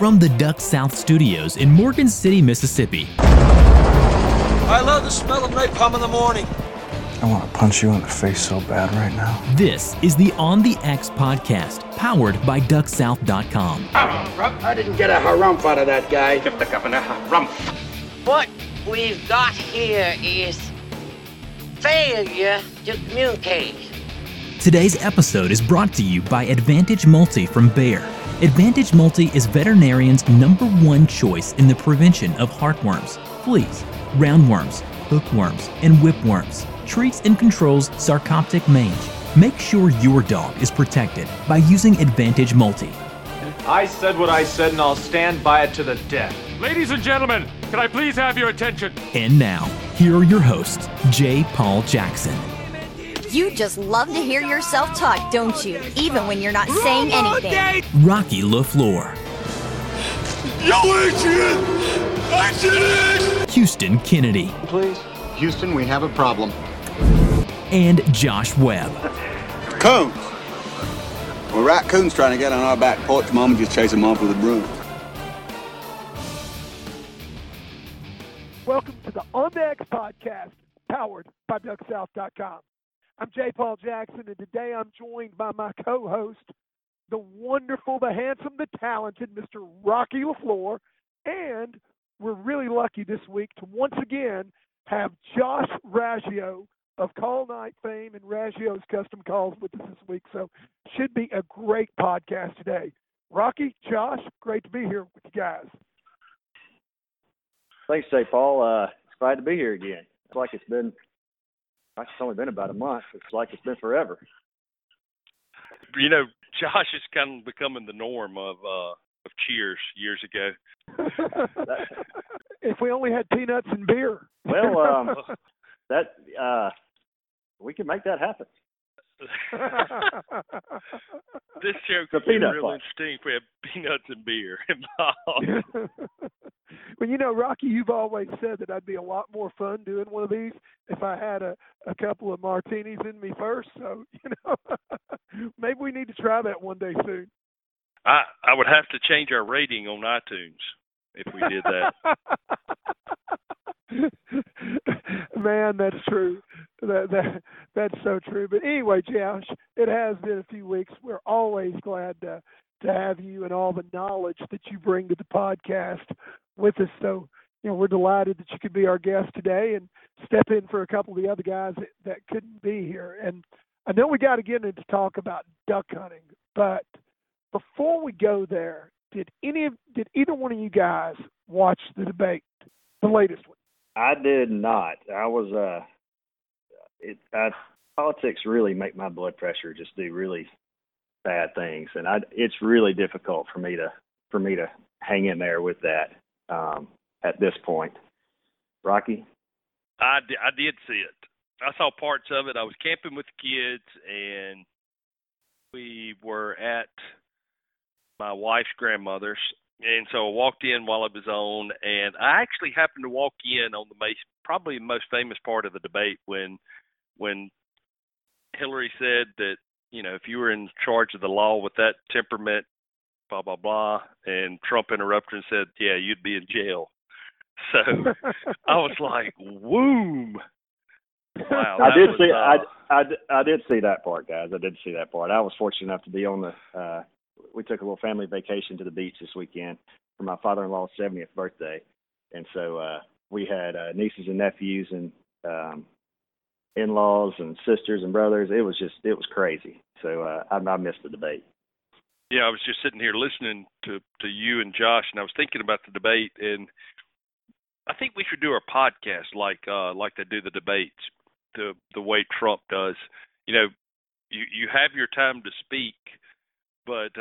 From the Duck South Studios in Morgan City, Mississippi. I love the smell of napalm in the morning. I want to punch you in the face so bad right now. This is the On the X podcast, powered by DuckSouth.com. I didn't get a harumph out of that guy. Give the governor a harumph. What we've got here is failure to communicate. Today's episode is brought to you by Advantage Multi from Bayer. Advantage Multi is veterinarians' #1 choice in the prevention of heartworms, fleas, roundworms, hookworms, and whipworms. Treats and controls sarcoptic mange. Make sure your dog is protected by using Advantage Multi. I said what I said, and I'll stand by it to the death. Ladies and gentlemen, can I please have your attention? And now, here are your hosts, J. Paul Jackson. You just love to hear yourself talk, don't you? Even when you're not saying anything. Rocky LaFleur. Yo, Adrian! Houston Kennedy. Please. Houston, we have a problem. And Josh Webb. Coons! Well, raccoons trying to get on our back porch. Mama just chased them off with a broom. Welcome to the On the X podcast, powered by DuckSouth.com. I'm J. Paul Jackson, and today I'm joined by my co-host, the wonderful, the handsome, the talented Mr. Rocky LaFleur, and we're really lucky this week to once again have Josh Raggio of Call Night fame and Raggio's Custom Calls with us this week, so should be a great podcast today. Rocky, Josh, great to be here with you guys. Thanks, J. Paul. It's glad to be here again. It's like it's only been about a month. It's like it's been forever. You know, Josh is kind of becoming the norm of Cheers years ago. If we only had peanuts and beer. Well, we can make that happen. This show could be real interesting if we have peanuts and beer involved. Well, you know, Rocky, you've always said that I'd be a lot more fun doing one of these if I had a couple of martinis in me first. So, you know, maybe we need to try that one day soon. I would have to change our rating on iTunes if we did that. Man, that's true. That's so true. But anyway, Josh, it has been a few weeks. We're always glad to have you and all the knowledge that you bring to the podcast with us. So, you know, we're delighted that you could be our guest today and step in for a couple of the other guys that couldn't be here. And I know we got to get into talk about duck hunting, but before we go there, did either one of you guys watch the debate, the latest one? I did not. I was politics really make my blood pressure just do really bad things, and it's really difficult for me to hang in there with that at this point. Rocky? I did see it. I saw parts of it. I was camping with the kids, and we were at my wife's grandmother's, and so I walked in while it was on, and I actually happened to walk in on probably the most famous part of the debate when Hillary said that, you know, if you were in charge of the law with that temperament, blah, blah, blah, and Trump interrupted and said, yeah, you'd be in jail. So I was like, whoom. Wow. I did see that part, guys. I did see that part. I was fortunate enough to be on we took a little family vacation to the beach this weekend for my father-in-law's 70th birthday. And so we had nieces and nephews and in-laws and sisters and brothers. It was crazy. So I missed the debate. Yeah, I was just sitting here listening to you and Josh, and I was thinking about the debate, and I think we should do our podcast like they do the debates, the way Trump does. You know, you have your time to speak, but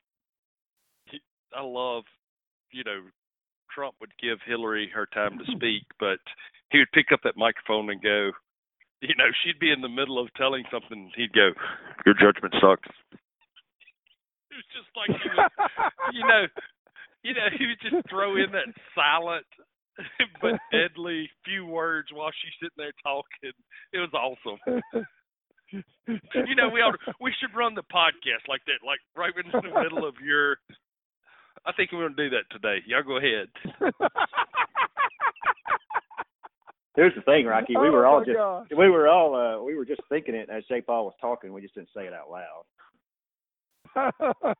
I love, you know, Trump would give Hillary her time to speak, but he would pick up that microphone and go, you know, she'd be in the middle of telling something, he'd go, your judgment sucks. It was just like he was, you know, he would just throw in that silent but deadly few words while she's sitting there talking. It was awesome. You know, we should run the podcast like that, like right in the middle of your. I think we're going to do that today. Y'all go ahead. Here's the thing, Rocky. We were just thinking it as J. Paul was talking. We just didn't say it out loud.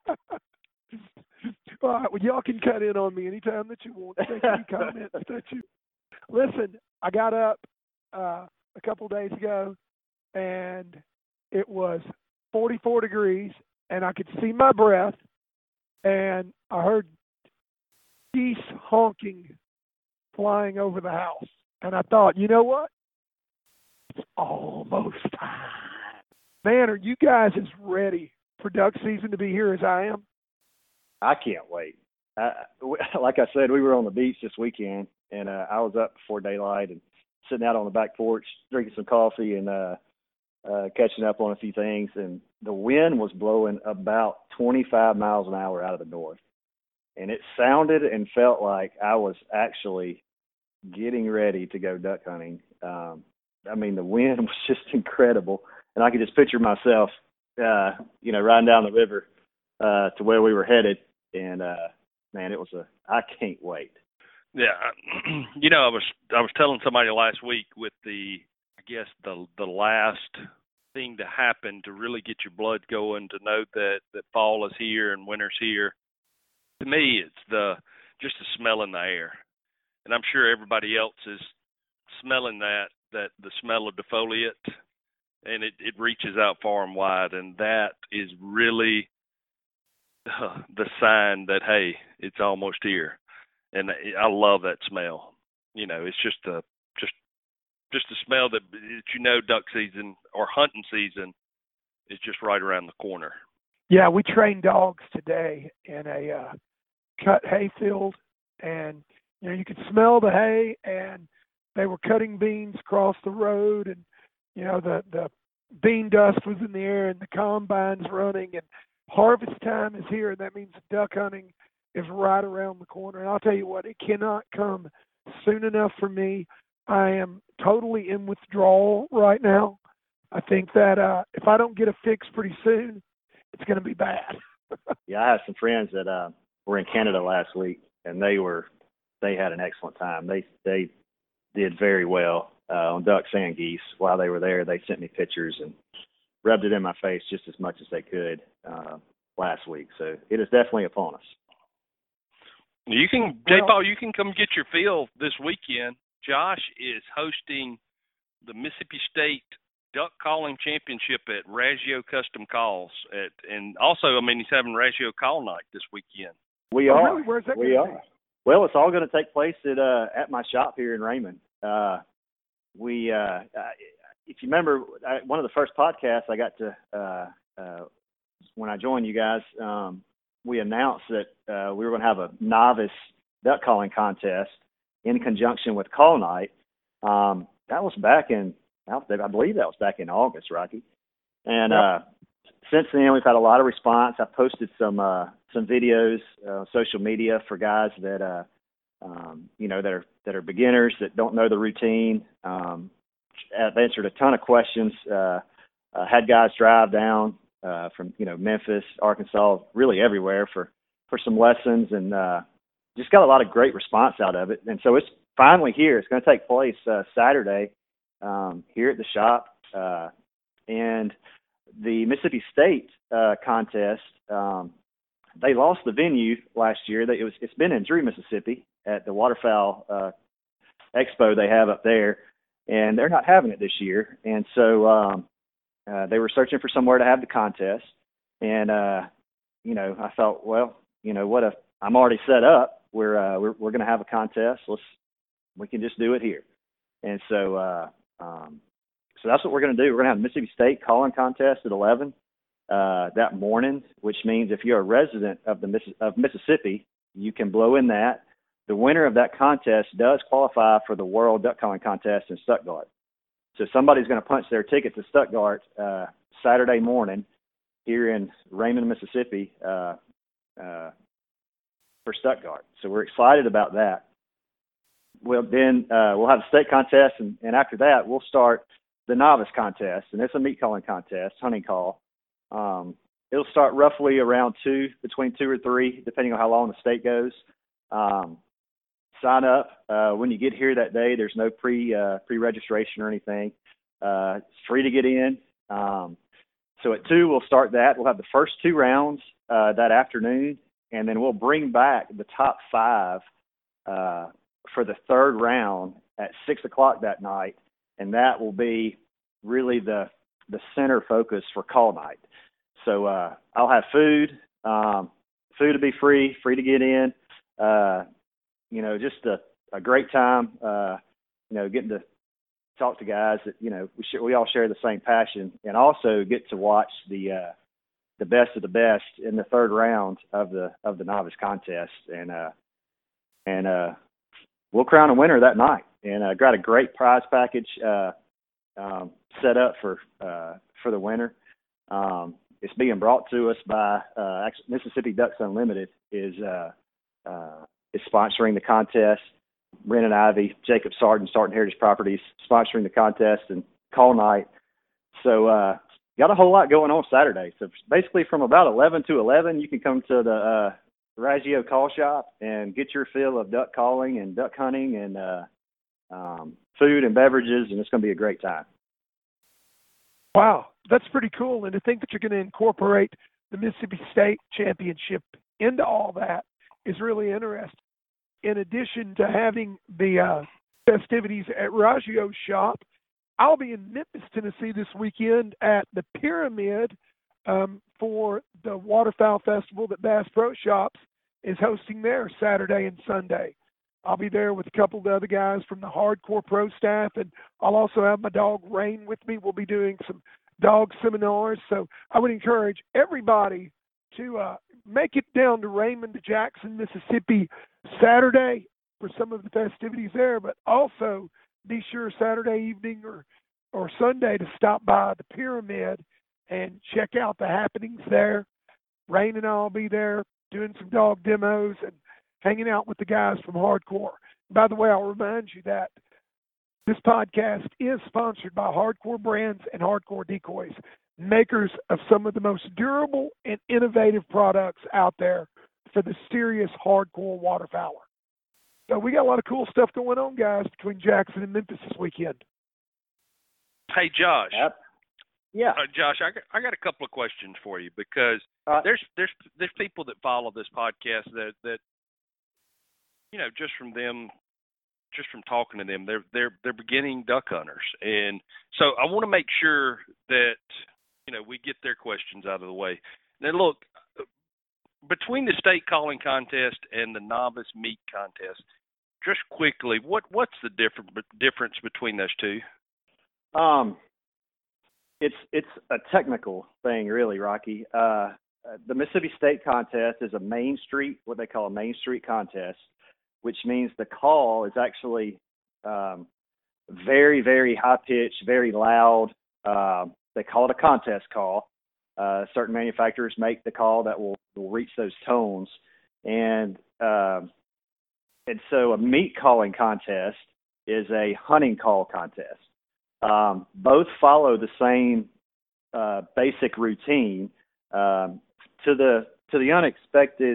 All right, well, y'all can cut in on me anytime that you want. Make any comments that you. Listen, I got up a couple days ago, and it was 44 degrees, and I could see my breath, and I heard geese honking flying over the house. And I thought, you know what? It's almost time. Man, are you guys as ready for duck season to be here as I am? I can't wait. Like I said, we were on the beach this weekend, and I was up before daylight and sitting out on the back porch, drinking some coffee and catching up on a few things. And the wind was blowing about 25 miles an hour out of the north. And it sounded and felt like I was actually getting ready to go duck hunting. I mean, the wind was just incredible. And I could just picture myself, riding down the river to where we were headed. And, man, I can't wait. Yeah. I was telling somebody last week with the last thing to happen to really get your blood going, to know that fall is here and winter's here. To me, it's just the smell in the air. And I'm sure everybody else is smelling that the smell of defoliate, and it reaches out far and wide. And that is really the sign that, hey, it's almost here. And I love that smell. It's just a smell that duck season or hunting season is just right around the corner. Yeah, we trained dogs today in a cut hay field, and you could smell the hay, and they were cutting beans across the road, and the bean dust was in the air, and the combine's running, and harvest time is here, and that means duck hunting is right around the corner. And I'll tell you what, it cannot come soon enough for me. I am totally in withdrawal right now. I think that if I don't get a fix pretty soon, it's going to be bad. Yeah, I have some friends that were in Canada last week, and they had an excellent time. They did very well on ducks and geese while they were there. They sent me pictures and rubbed it in my face just as much as they could last week. So it is definitely upon us. You can, J-Paul, you can come get your fill this weekend. Josh is hosting the Mississippi State Duck Calling Championship at Raggio Custom Calls. And also, he's having Raggio Call Night this weekend. We are. Really? Where's that we are. Be? Well, it's all going to take place at my shop here in Raymond. If you remember, one of the first podcasts I got to when I joined you guys, we announced that we were going to have a novice duck calling contest in conjunction with Call Night. That was back in, I believe that was back in August, Rocky. And since then, we've had a lot of response. I've posted some videos, social media for guys that that are beginners that don't know the routine. I've answered a ton of questions. Had guys drive down from Memphis, Arkansas, really everywhere for some lessons, and just got a lot of great response out of it. And so it's finally here. It's going to take place Saturday here at the shop. And the Mississippi State contest, they lost the venue last year. It's been in Drew, Mississippi at the Waterfowl Expo they have up there, and they're not having it this year. And so they were searching for somewhere to have the contest. And, I thought, well, what if I'm already set up? We're going to have a contest. We can just do it here. And so that's what we're going to do. We're going to have a Mississippi State calling contest at 11 that morning, which means if you're a resident of Mississippi, you can blow in that. The winner of that contest does qualify for the World Duck Calling Contest in Stuttgart. So somebody's going to punch their ticket to Stuttgart Saturday morning here in Raymond, Mississippi for Stuttgart. So we're excited about that. Well, then we'll have a state contest, and after that, we'll start the novice contest. And it's a meat calling contest, hunting call. it'll start roughly around between 2 or 3, depending on how long the state goes. Sign up when you get here that day. There's no pre-registration or anything. It's free to get in. So at 2, we'll start that. We'll have the first 2 rounds that afternoon, and then we'll bring back the top 5 for the 3rd round at 6 o'clock that night, and that will be really the center focus for call night. So I'll have food. Food will be free to get in. Just a great time. Getting to talk to guys that we all share the same passion, and also get to watch the best of the best in the 3rd round of the novice contest, and we'll crown a winner that night. And I got a great prize package set up for the winner. It's being brought to us by Mississippi Ducks Unlimited is sponsoring the contest. Brennan Ivy, Jacob Sargent Heritage Properties sponsoring the contest and call night. So got a whole lot going on Saturday. So basically from about 11 to 11, you can come to the Raggio Call Shop and get your fill of duck calling and duck hunting and food and beverages, and it's going to be a great time. Wow, that's pretty cool. And to think that you're going to incorporate the Mississippi State Championship into all that is really interesting. In addition to having the festivities at Raggio's shop, I'll be in Memphis, Tennessee this weekend at the Pyramid for the Waterfowl Festival that Bass Pro Shops is hosting there Saturday and Sunday. I'll be there with a couple of the other guys from the Hardcore Pro staff, and I'll also have my dog Rain with me. We'll be doing some dog seminars, so I would encourage everybody to make it down to Raymond, Jackson, Mississippi Saturday for some of the festivities there, but also be sure Saturday evening or Sunday to stop by the Pyramid and check out the happenings there. Rain and I'll be there doing some dog demos and hanging out with the guys from Hardcore. By the way, I'll remind you that this podcast is sponsored by Hardcore Brands and Hardcore Decoys, makers of some of the most durable and innovative products out there for the serious hardcore waterfowler. So we got a lot of cool stuff going on, guys, between Jackson and Memphis this weekend. Hey, Josh. Yep. Yeah. Josh, I got a couple of questions for you because there's people that follow this podcast that just from talking to them, they're beginning duck hunters, and so I want to make sure that we get their questions out of the way. Now, look, between the state calling contest and the novice meat contest, just quickly, what's the difference between those two? It's a technical thing, really, Rocky. The Mississippi State contest is what they call a Main Street contest, which means the call is actually very, very high pitched, very loud. They call it a contest call. Certain manufacturers make the call that will reach those tones, and so a meat calling contest is a hunting call contest. Both follow the same basic routine. To the unexpected,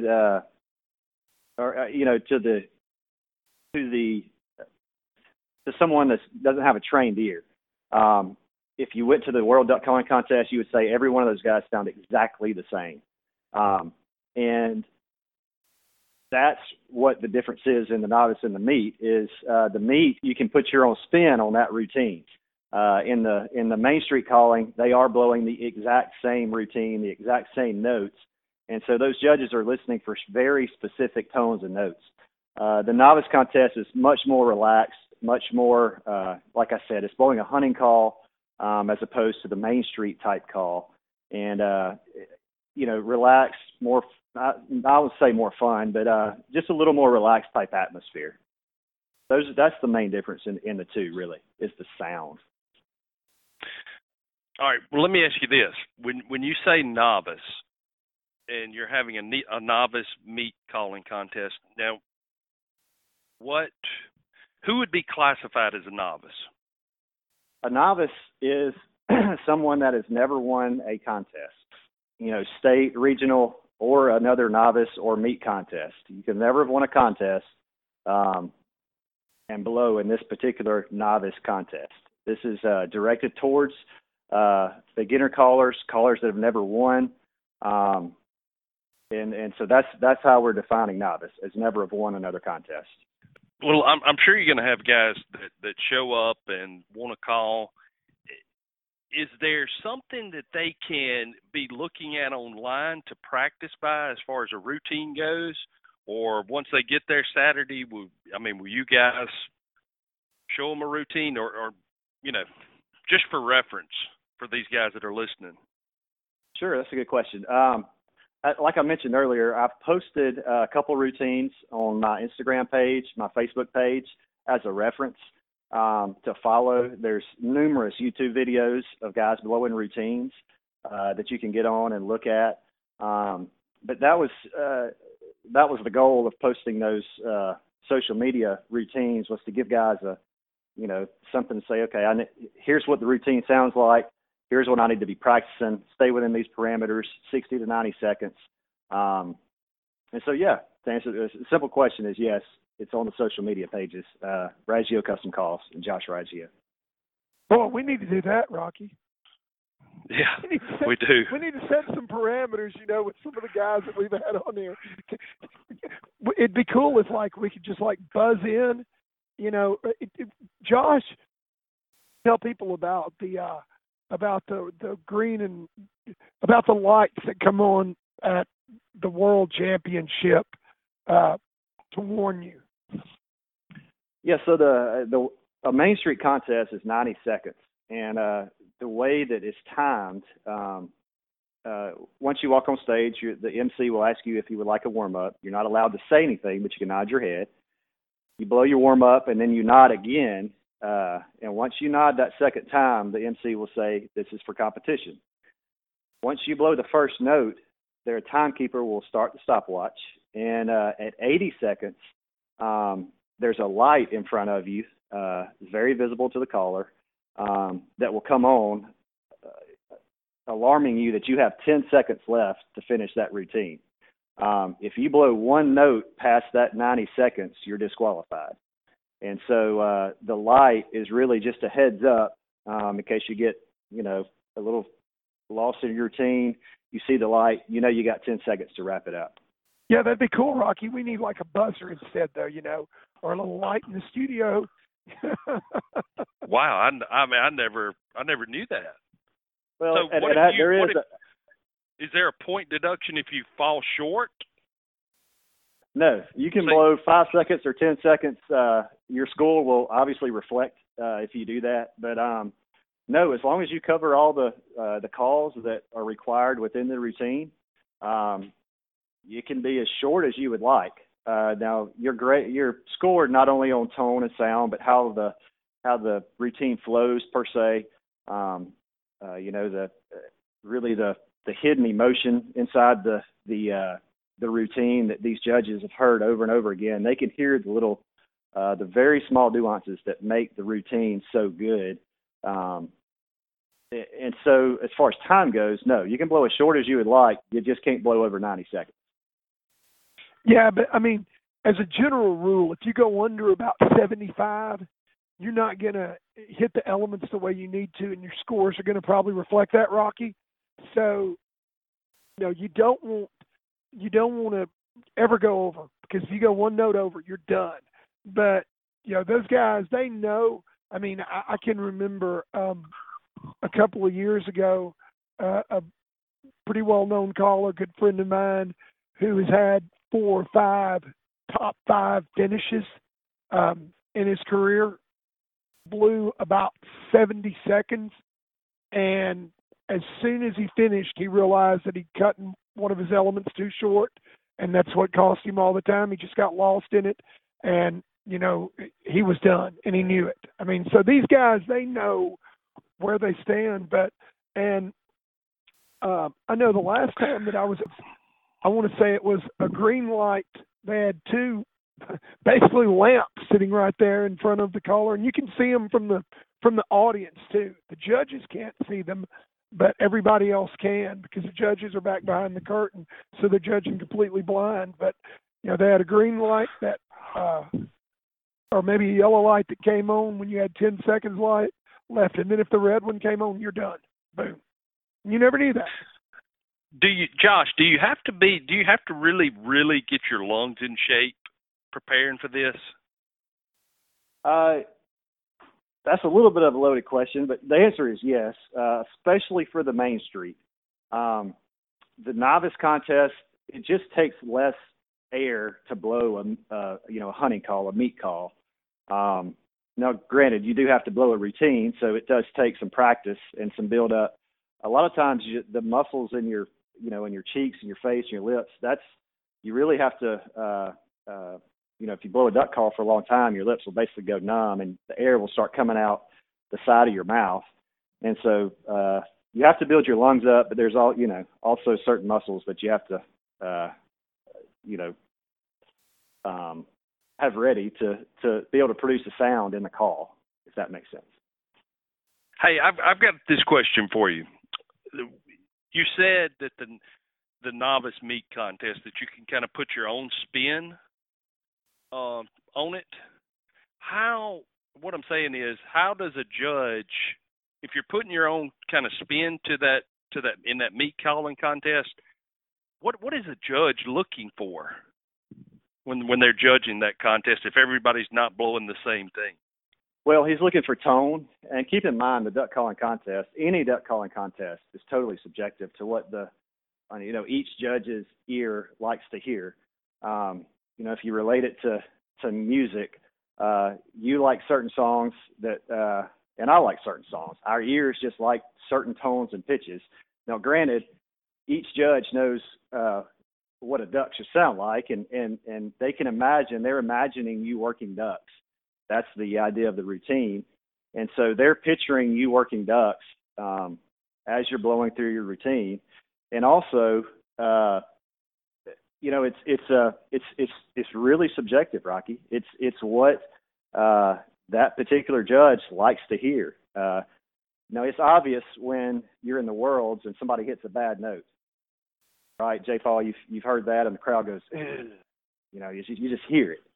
to someone that doesn't have a trained ear. If you went to the World Duck Calling Contest, you would say every one of those guys sound exactly the same. And that's what the difference is in the novice and the meat is the meat, you can put your own spin on that routine. In the Main Street calling, they are blowing the exact same routine, the exact same notes. And so those judges are listening for very specific tones and notes. The novice contest is much more relaxed, much more, like I said, it's blowing a hunting call as opposed to the Main Street type call. And, relaxed, more, I would say more fun, but just a little more relaxed type atmosphere. That's the main difference in the two, really, is the sound. All right. Well, let me ask you this: when you say novice, and you're having a novice meat calling contest, now, who would be classified as a novice? A novice is someone that has never won a contest. state, regional, or another novice or meet contest. You can never have won a contest and below in this particular novice contest. This is directed towards beginner callers that have never won. And so that's how we're defining novice, as never have won another contest. Well, I'm sure you're going to have guys that show up and want to call. Is there something that they can be looking at online to practice by as far as a routine goes? Or once they get there Saturday, will you guys show them a routine or just for reference for these guys that are listening? Sure, that's a good question. Like I mentioned earlier, I've posted a couple routines on my Instagram page, my Facebook page, as a reference to follow. There's numerous YouTube videos of guys blowing routines that you can get on and look at. But that was the goal of posting those social media routines, was to give guys something to say, okay, here's what the routine sounds like. Here's what I need to be practicing. Stay within these parameters, 60 to 90 seconds. And so, yeah, to answer the simple question is yes, it's on the social media pages, Raggio Custom Calls and Josh Raggio. Boy, we need to do that, Rocky. Yeah, we do. We need to set some parameters, with some of the guys that we've had on there. It'd be cool if, we could just, buzz in. Josh, tell people about the green and about the lights that come on at the World Championship to warn you. Yeah, so the Main Street contest is 90 seconds, and the way that it's timed, once you walk on stage, the MC will ask you if you would like a warm-up. You're not allowed to say anything, but you can nod your head. You blow your warm-up, and then you nod again. And once you nod that second time, the MC will say, this is for competition. Once you blow the first note, their timekeeper will start the stopwatch. And at 80 seconds, there's a light in front of you, very visible to the caller, that will come on, alarming you that you have 10 seconds left to finish that routine. If you blow one note past that 90 seconds, you're disqualified. And so the light is really just a heads up in case you get, a little lost in your routine. You see the light, you got 10 seconds to wrap it up. Yeah, that'd be cool, Rocky. We need a buzzer instead, though, or a little light in the studio. Wow, I never knew that. Well, so is there a point deduction if you fall short? No, you can blow 5 seconds or 10 seconds. Your score will obviously reflect if you do that. But no, as long as you cover all the calls that are required within the routine, you can be as short as you would like. Now, you're scored not only on tone and sound, but how the routine flows per se. The hidden emotion inside the routine that these judges have heard over and over again. They can hear the very small nuances that make the routine so good. And so as far as time goes, no, you can blow as short as you would like. You just can't blow over 90 seconds. Yeah, but as a general rule, if you go under about 75, you're not going to hit the elements the way you need to, and your scores are going to probably reflect that, Rocky. So, you don't want to ever go over, because if you go one note over, you're done. But, those guys, they know. I can remember a couple of years ago, a pretty well-known caller, good friend of mine, who has had 4 or 5 top 5 finishes in his career, blew about 70 seconds, and as soon as he finished, he realized that he'd cut one of his elements too short, and that's what cost him all the time. He just got lost in it, and, he was done, and he knew it. So these guys, they know where they stand, I know the last time that I want to say it was a green light. They had 2 basically lamps sitting right there in front of the caller, and you can see them from the audience too. The judges can't see them, but everybody else can because the judges are back behind the curtain, so they're judging completely blind. But they had a green light that, or maybe a yellow light that came on when you had 10 seconds light left, and then if the red one came on, you're done. Boom. You never knew that. Josh, do you have to really, really get your lungs in shape preparing for this? That's a little bit of a loaded question, but the answer is yes, especially for the Main Street. The novice contest, it just takes less air to blow a hunting call, a meat call. Now, granted, you do have to blow a routine, so it does take some practice and some build up. A lot of times, the muscles in your cheeks and your face and your lips, you really have to. If you blow a duck call for a long time, your lips will basically go numb and the air will start coming out the side of your mouth. And so you have to build your lungs up, but there's also certain muscles that you have to, have ready to be able to produce a sound in the call, if that makes sense. Hey, I've got this question for you. You said that the novice meat contest, that you can kind of put your own spin on it. What I'm saying is, how does a judge, if you're putting your own kind of spin to that in that meat calling contest, what is a judge looking for when they're judging that contest if everybody's not blowing the same thing? Well, he's looking for tone, and keep in mind the duck calling contest, any duck calling contest is totally subjective to what each judge's ear likes to hear. If you relate it to music, you like certain songs and I like certain songs. Our ears just like certain tones and pitches. Now, granted, each judge knows what a duck should sound like, and they can imagine, they're imagining you working ducks. That's the idea of the routine. And so they're picturing you working ducks as you're blowing through your routine. And also, it's really subjective, Rocky. It's what that particular judge likes to hear. It's obvious when you're in the worlds and somebody hits a bad note, right? J. Paul, you've heard that, and the crowd goes, you just hear it.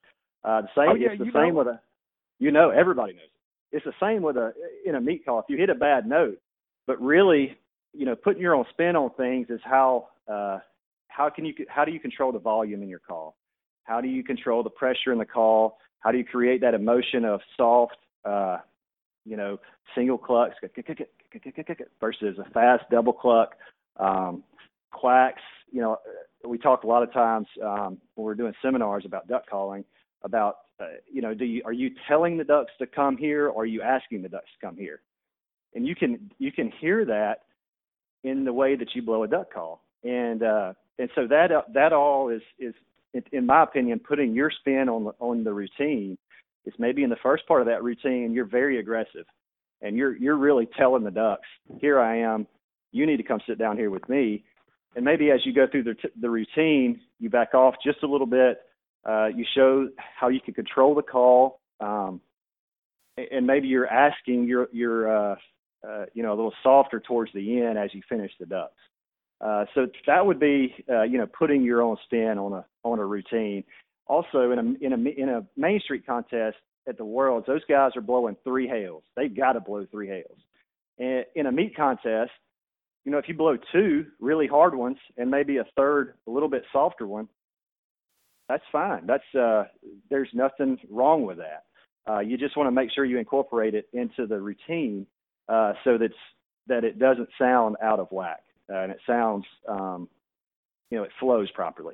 Everybody knows it. It's the same in a meat call. If you hit a bad note, but really, putting your own spin on things is how do you control the volume in your call? How do you control the pressure in the call? How do you create that emotion of soft, single clucks versus a fast double cluck, quacks? We talk a lot of times when we're doing seminars about duck calling about, are you telling the ducks to come here, or are you asking the ducks to come here? And you can hear that in the way that you blow a duck call. And so that all is, in my opinion, putting your spin on the routine. Is maybe in the first part of that routine, you're very aggressive, and you're really telling the ducks, here I am, you need to come sit down here with me. And maybe as you go through the routine, you back off just a little bit. You show how you can control the call, and maybe you're asking you're a little softer towards the end as you finish the ducks. So that would be putting your own spin on a routine. Also, in a Main Street contest at the Worlds, those guys are blowing 3 hails. They've got to blow 3 hails. And in a meat contest, if you blow 2 really hard ones and maybe a third a little bit softer one, that's fine. There's nothing wrong with that. You just want to make sure you incorporate it into the routine so that it doesn't sound out of whack and it sounds, it flows properly.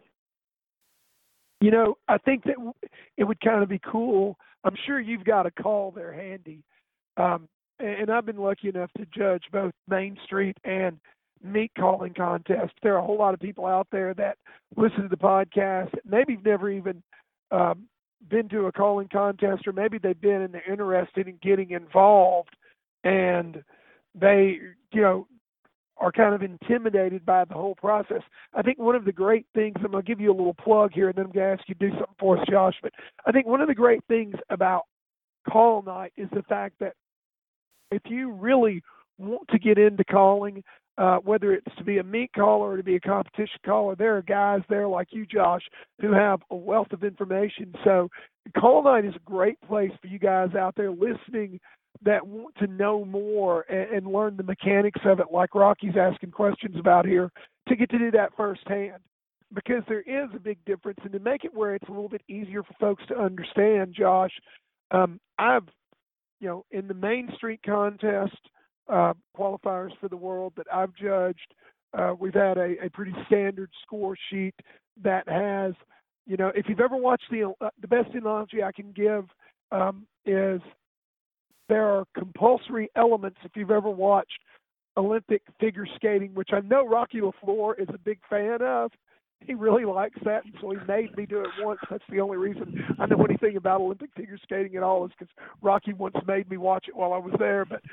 I think that it would kind of be cool. I'm sure you've got a call there handy. And I've been lucky enough to judge both Main Street and meat calling contests. There are a whole lot of people out there that listen to the podcast, maybe have never even been to a calling contest, or maybe they've been and they're interested in getting involved, and they, are kind of intimidated by the whole process. I think one of the great things, I'm going to give you a little plug here, and then I'm going to ask you to do something for us, Josh, but I think one of the great things about call night is the fact that if you really want to get into calling, whether it's to be a meat caller or to be a competition caller, there are guys there like you, Josh, who have a wealth of information. So Call Night is a great place for you guys out there listening that want to know more and learn the mechanics of it, like Rocky's asking questions about here, to get to do that firsthand. Because there is a big difference, and to make it where it's a little bit easier for folks to understand, Josh, I've, in the Main Street contest qualifiers for the world that I've judged, we've had a pretty standard score sheet that has, if you've ever watched the best analogy I can give is there are compulsory elements. If you've ever watched Olympic figure skating, which I know Rocky LaFleur is a big fan of, he really likes that, and so he made me do it once. That's the only reason I know anything about Olympic figure skating at all, is because Rocky once made me watch it while I was there. But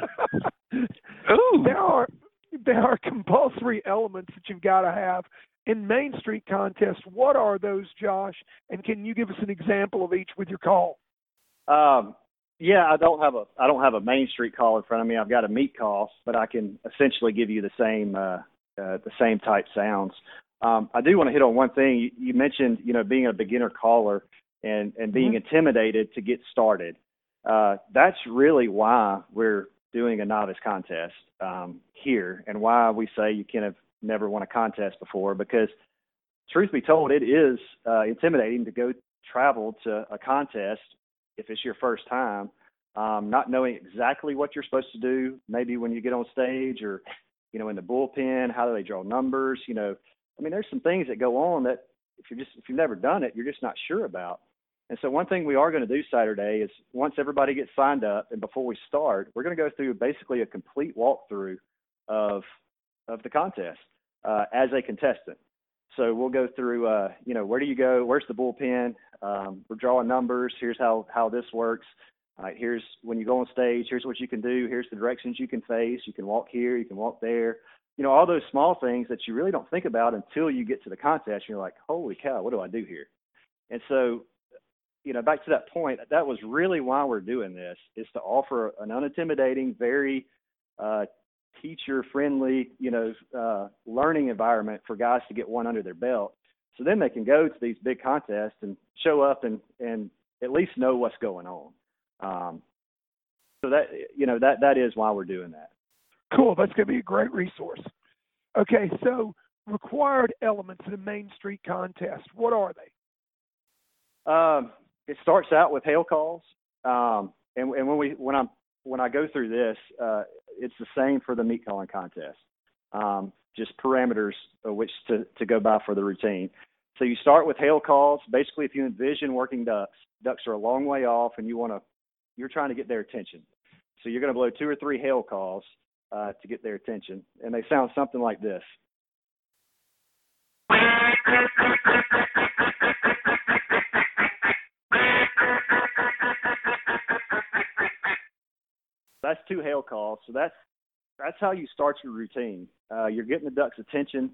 there are compulsory elements that you've got to have in Main Street contest. What are those, Josh? And can you give us an example of each with your call? Yeah, I don't have a Main Street call in front of me. I've got a meat call, but I can essentially give you the same type sounds. I do want to hit on one thing. You mentioned, being a beginner caller and being intimidated to get started. That's really why we're doing a novice contest here, and why we say you can have never won a contest before, because truth be told, it is intimidating to go travel to a contest if it's your first time, not knowing exactly what you're supposed to do, maybe when you get on stage or, in the bullpen, how do they draw numbers, there's some things that go on that if you've never done it, you're just not sure about. And so one thing we are going to do Saturday is, once everybody gets signed up and before we start, we're going to go through basically a complete walkthrough of the contest as a contestant. So we'll go through, where do you go? Where's the bullpen? We're drawing numbers. Here's how this works. Here's when you go on stage, here's what you can do. Here's the directions you can face. You can walk here. You can walk there. All those small things that you really don't think about until you get to the contest. And you're like, holy cow, what do I do here? And so, back to that point, that was really why we're doing this, is to offer an unintimidating, very teacher-friendly, learning environment for guys to get one under their belt. So then they can go to these big contests and show up and at least know what's going on. So that is why we're doing that. Cool. That's going to be a great resource. Okay, so required elements in a Main Street contest, what are they? It starts out with hail calls, and when I go through this, it's the same for the meat calling contest. Just parameters which to go by for the routine. So you start with hail calls. Basically, if you envision working ducks are a long way off, and you're trying to get their attention. So you're going to blow 2 or 3 hail calls to get their attention, and they sound something like this. That's 2 hail calls. So that's how you start your routine. You're getting the ducks' attention,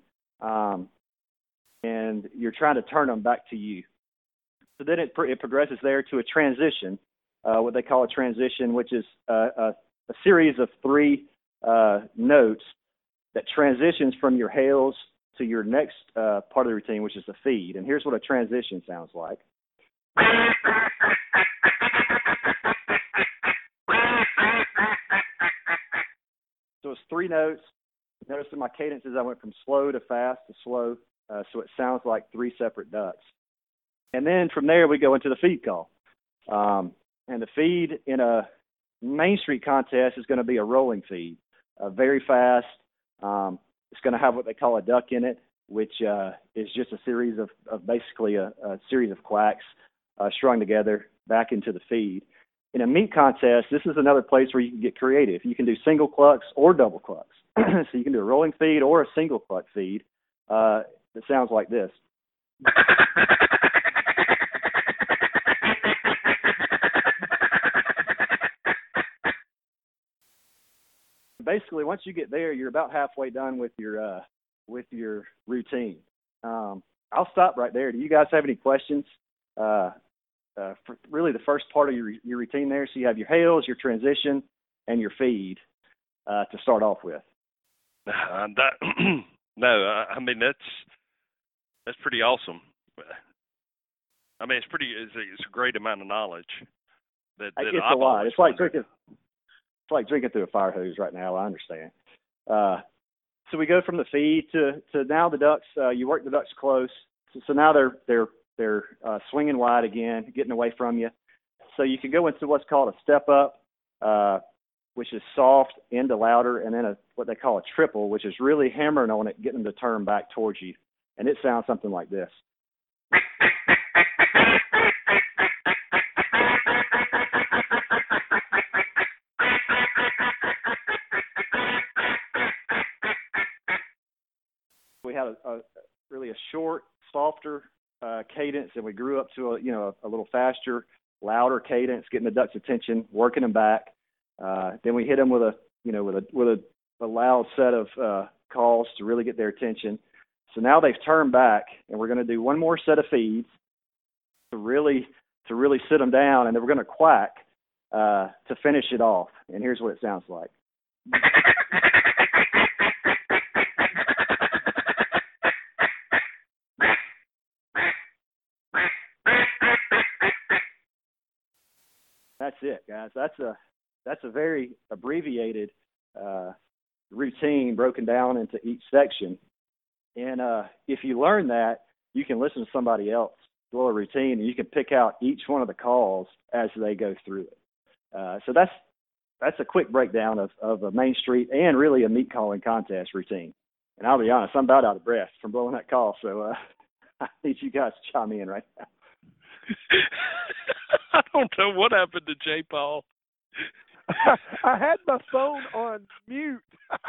and you're trying to turn them back to you. So then it progresses there to a transition, what they call a transition, which is a series of 3 notes that transitions from your hails to your next part of the routine, which is the feed. And here's what a transition sounds like. So it's 3 notes. Notice in my cadences, I went from slow to fast to slow, so it sounds like 3 separate ducks. And then from there, we go into the feed call. And the feed in a Main Street contest is going to be a rolling feed, very fast. It's going to have what they call a duck in it, which is just a series of basically a series of quacks strung together back into the feed. In a meat contest, this is another place where you can get creative. You can do single clucks or double clucks. So you can do a rolling feed or a single cluck feed that sounds like this. Basically, once you get there, you're about halfway done with your routine. I'll stop right there. Do you guys have any questions? For really the first part of your routine there, so you have your hails, your transition, and your feed. to start off with. No, I mean that's pretty awesome. I mean, it's a great amount of knowledge. That it's a lot. It's like drinking through a fire hose right now. I understand. So we go from the feed to now the ducks. You work the ducks close, so now they're swinging wide again, getting away from you. So you can go into what's called a step up, which is soft into louder, and then what they call a triple, which is really hammering on it, getting them to turn back towards you, and it sounds something like this. We had a really a short, softer cadence, and we grew up to a little faster, louder cadence, getting the ducks' attention, working them back. Then we hit them with a loud set of calls to really get their attention. So now they've turned back, and we're going to do one more set of feeds to really sit them down, and then we're going to quack to finish it off. And here's what it sounds like. That's it, guys. That's a very abbreviated routine broken down into each section. And if you learn that, you can listen to somebody else do a routine, and you can pick out each one of the calls as they go through it. So that's a quick breakdown of a Main Street and really a meat calling contest routine. And I'll be honest, I'm about out of breath from blowing that call, so I need you guys to chime in right now. I don't know what happened to J. Paul. I had my phone on mute.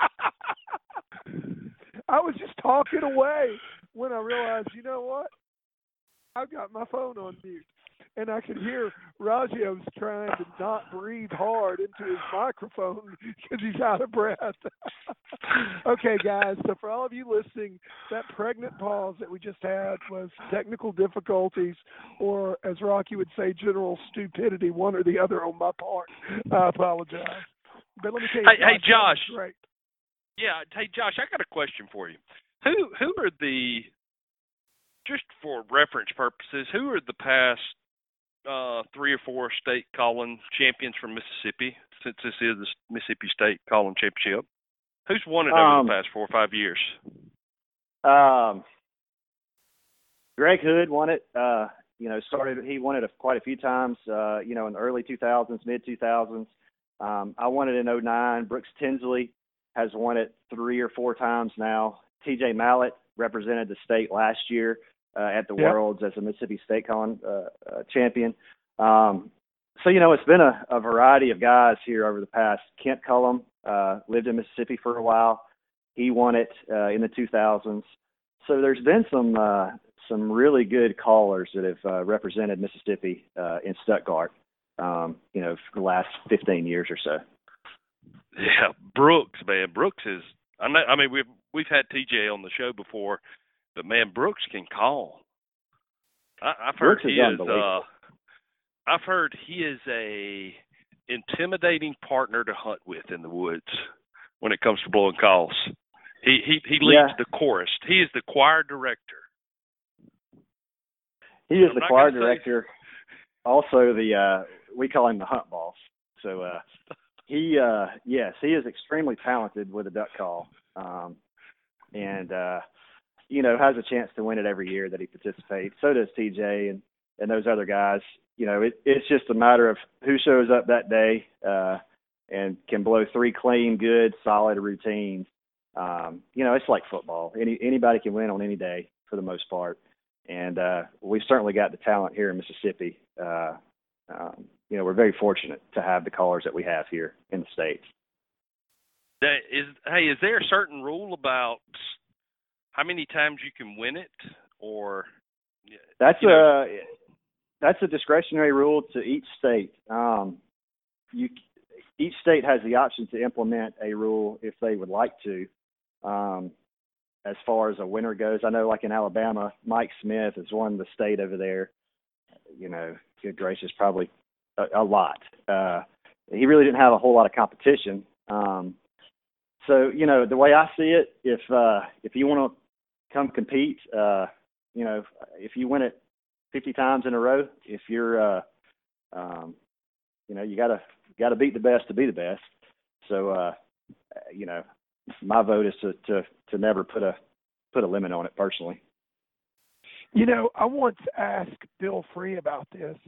I was just talking away when I realized, you know what? I've got my phone on mute. And I could hear Raggio's trying to not breathe hard into his microphone because he's out of breath. Okay, guys, so for all of you listening, that pregnant pause that we just had was technical difficulties, or as Rocky would say, general stupidity, one or the other on my part. I apologize. But let me tell you, hey Josh. Great. Yeah, hey, Josh, I got a question for you. Who are the, just for reference purposes, who are the past 3 or 4 state calling champions from Mississippi, since this is the Mississippi State Calling Championship? Who's won it over the past 4 or 5 years? Greg Hood won it. He won it quite a few times, in the early 2000s, mid 2000s. I won it in 2009. Brooks Tinsley has won it 3 or 4 times now. TJ Mallett represented the state last year at the Worlds as a Mississippi State Calling champion. So, it's been a variety of guys here over the past. Kent Cullum lived in Mississippi for a while. He won it in the 2000s. So there's been some really good callers that have represented Mississippi in Stuttgart, for the last 15 years or so. Yeah, Brooks, man. Brooks is – I mean, we've had TJ on the show before, but, man, Brooks can call. I've heard he is a intimidating partner to hunt with in the woods when it comes to blowing calls. He leads the chorus. He is the choir director. He is the choir director. Also, we call him the hunt boss. So he is extremely talented with a duck call, and has a chance to win it every year that he participates. So does TJ and those other guys. It's just a matter of who shows up that day and can blow 3 clean, good, solid routines. It's like football. Anybody can win on any day for the most part. And we've certainly got the talent here in Mississippi. We're very fortunate to have the callers that we have here in the States. Is there a certain rule about how many times you can win it, or that's a discretionary rule to each state. Each state has the option to implement a rule if they would like to. As far as a winner goes, I know, like in Alabama, Mike Smith has won the state over there. Good gracious, probably a lot. He really didn't have a whole lot of competition. So, you know, the way I see it, if you want to come compete, you know, if you win it 50 times in a row, if you're, you know, you gotta beat the best to be the best. So, you know, my vote is to never put a limit on it personally. You know, I once asked Bill Free about this.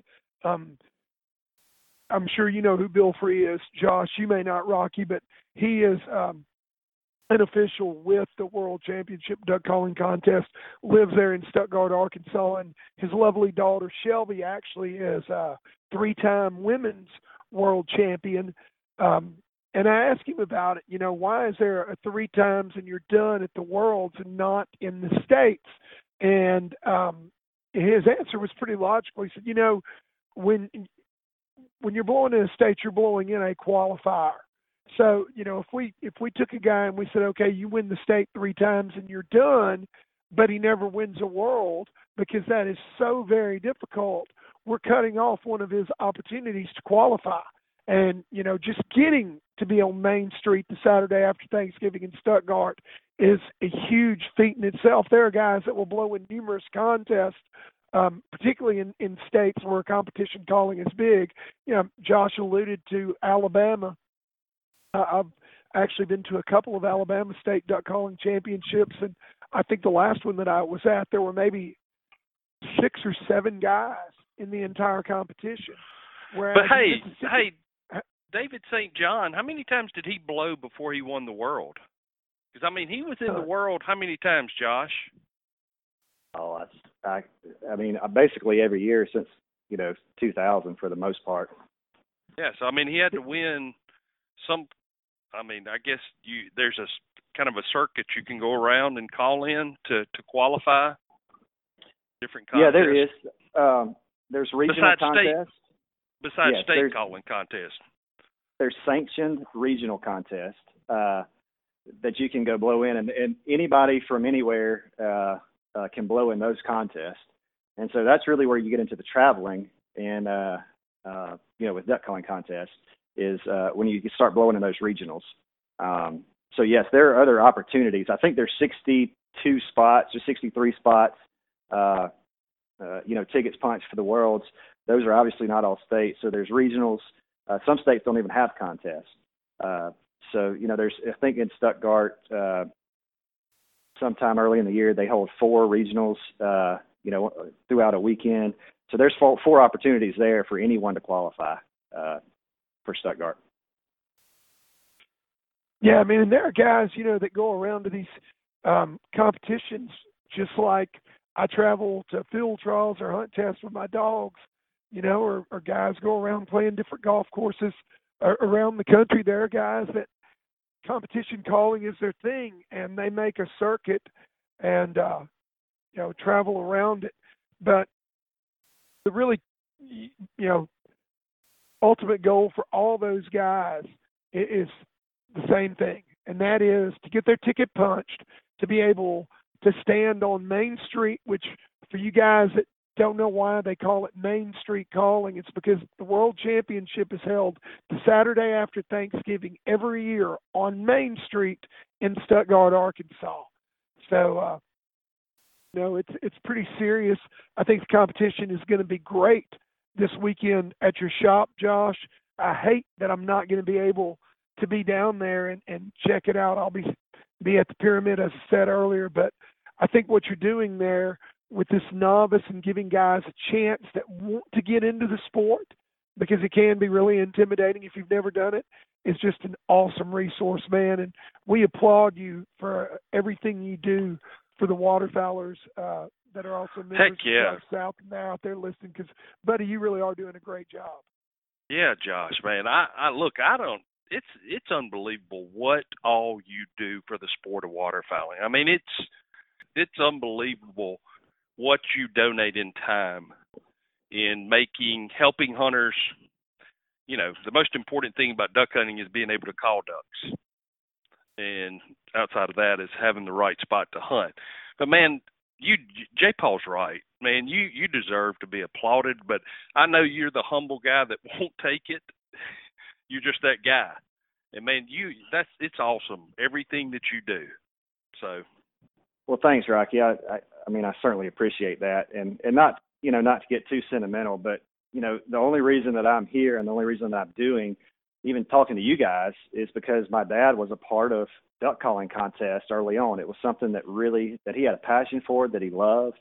I'm sure you know who Bill Free is, Josh. You may not, Rocky, but he is an official with the World Championship Duck Calling Contest, lives there in Stuttgart, Arkansas, and his lovely daughter, Shelby, actually is a 3-time women's world champion. And I asked him about it, you know, why is there a 3 times and you're done at the Worlds and not in the States? And his answer was pretty logical. He said, you know, when you're blowing in a state, you're blowing in a qualifier. So, you know, if we took a guy and we said, okay, you win the state 3 times and you're done, but he never wins a world because that is so very difficult, we're cutting off one of his opportunities to qualify. And, you know, just getting to be on Main Street the Saturday after Thanksgiving in Stuttgart is a huge feat in itself. There are guys that will blow in numerous contests, particularly in states where competition calling is big. You know, Josh alluded to Alabama. I've actually been to a couple of Alabama State Duck Calling Championships, and I think the last one that I was at, there were maybe 6 or 7 guys in the entire competition. But hey, David St. John, how many times did he blow before he won the world? Because, I mean, he was in the world how many times, Josh? Oh, I mean, basically every year since, you know, 2000 for the most part. Yeah, so, I mean, he had to win some, I mean, I guess there's a kind of a circuit you can go around and call in to qualify different contests. Yeah, there is. There's regional contests. Besides state calling contests. There's sanctioned regional contests that you can go blow in, and anybody from anywhere can blow in those contests. And so that's really where you get into the traveling and, you know, with duck calling contests is when you start blowing in those regionals. So, yes, there are other opportunities. I think there's 62 spots or 63 spots, you know, tickets punched for the Worlds. Those are obviously not all states. So there's regionals. Some states don't even have contests. So, you know, there's, I think in Stuttgart, sometime early in the year, they hold 4 regionals, you know, throughout a weekend. So there's 4 opportunities there for anyone to qualify for Stuttgart. Yeah, I mean, and there are guys, you know, that go around to these competitions just like I travel to field trials or hunt tests with my dogs, you know, or guys go around playing different golf courses around the country. There are guys that competition calling is their thing, and they make a circuit and, you know, travel around it. But the really, you know, ultimate goal for all those guys is the same thing, and that is to get their ticket punched, to be able to stand on Main Street, which for you guys that don't know why they call it Main Street calling, it's because the World Championship is held the Saturday after Thanksgiving every year on Main Street in Stuttgart, Arkansas. So, you know, it's pretty serious. I think the competition is going to be great this weekend at your shop, Josh. I hate that I'm not going to be able to be down there and check it out. I'll be at the Pyramid, as I said earlier, but I think what you're doing there with this novice and giving guys a chance that want to get into the sport, because it can be really intimidating if you've never done it, is just an awesome resource, man. And we applaud you for everything you do for the waterfowlers that are also members of South and they're out there listening, because, buddy, you really are doing a great job. Yeah, Josh, man. It's unbelievable what all you do for the sport of waterfowling. I mean, it's unbelievable what you donate in time in helping hunters. You know, the most important thing about duck hunting is being able to call ducks. And outside of that is having the right spot to hunt. But, man, J. Paul's right. Man, you deserve to be applauded, but I know you're the humble guy that won't take it. You're just that guy. And man, it's awesome. Everything that you do. So. Well, thanks, Rocky. I mean, I certainly appreciate that, and not to get too sentimental, but the only reason that I'm here and the only reason that I'm doing, even talking to you guys, is because my dad was a part of duck calling contest early on. It was something that he had a passion for, that he loved.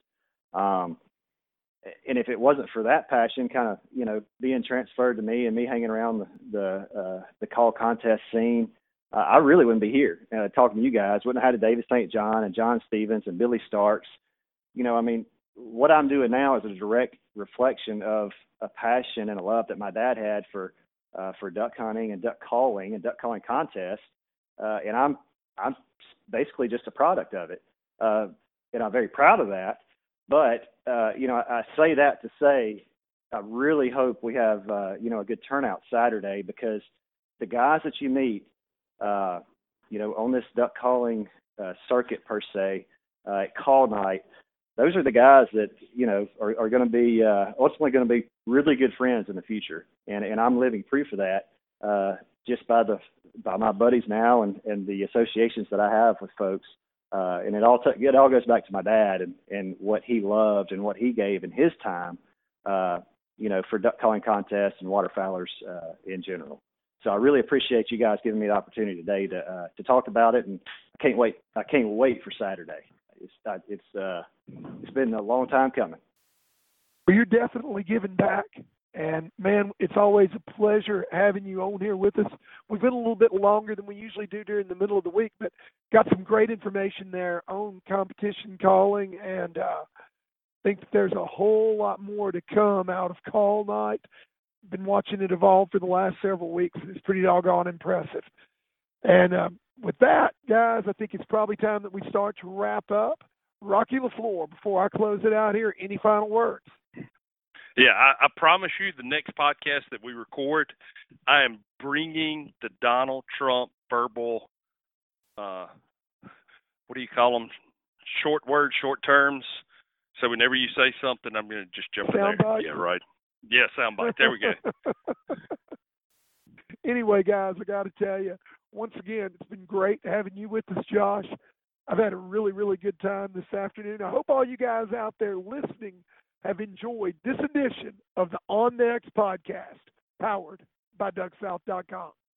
And if it wasn't for that passion, kind of, being transferred to me and me hanging around the call contest scene, I really wouldn't be here talking to you guys. Wouldn't have had a David St. John and John Stevens and Billy Starks. I mean, what I'm doing now is a direct reflection of a passion and a love that my dad had for duck hunting and duck calling contests. And I'm basically just a product of it. And I'm very proud of that. But, I say that to say, I really hope we have, a good turnout Saturday, because the guys that you meet, on this duck calling circuit per se, at call night, those are the guys that, are going to be ultimately going to be really good friends in the future. And I'm living proof of that just by my buddies now and the associations that I have with folks. And it all goes back to my dad and what he loved and what he gave in his time, for duck calling contests and waterfowlers in general. So I really appreciate you guys giving me the opportunity today to talk about it, and I can't wait for Saturday. It's been a long time coming. Well, you're definitely giving back, and man, it's always a pleasure having you on here with us. We've been a little bit longer than we usually do during the middle of the week, but got some great information there on competition calling, and think that there's a whole lot more to come out of call night. Been watching it evolve for the last several weeks. It's pretty doggone impressive. And with that, guys, I think it's probably time that we start to wrap up. Rocky LaFleur, before I close it out here, any final words? Yeah, I promise you the next podcast that we record, I am bringing the Donald Trump verbal, what do you call them, short words, short terms. So whenever you say something, I'm going to just jump in there. Soundbite? Yeah, right. Yeah, soundbite. There we go. Anyway, guys, I got to tell you, once again, it's been great having you with us, Josh. I've had a really, really good time this afternoon. I hope all you guys out there listening have enjoyed this edition of the On Next podcast, powered by DuckSouth.com.